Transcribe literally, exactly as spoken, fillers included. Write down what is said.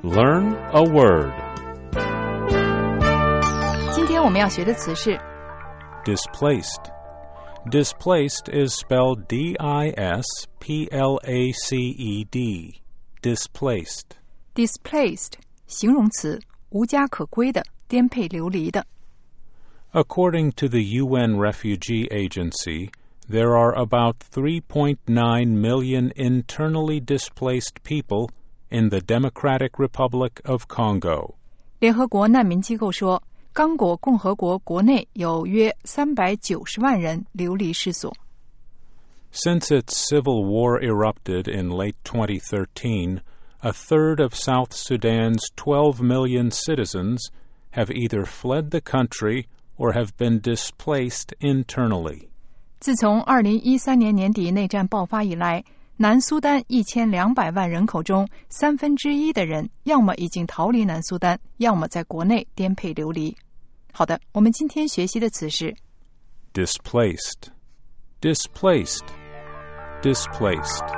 Learn a word. 今天我们要学的词是 Displaced. Displaced is spelled D I S P L A C E D. Displaced. displaced 形容词，无家可归的，颠沛流离的。 According to the U N Refugee Agency, there are about three point nine million internally displaced people in the Democratic Republic of Congo. 联合国难民机构说，刚果共和国国内有约三百九十万人流离失所。 Since its civil war erupted in late twenty thirteen, a third of South Sudan's twelve million citizens have either fled the country or have been displaced internally. 自从二零一三年年底内战爆发以来，南苏丹一千两百万人口中三分之一的人要么已经逃离南苏丹，要么在国内颠沛流离。好的，我们今天学习的词是 Displaced. Displaced. Displaced.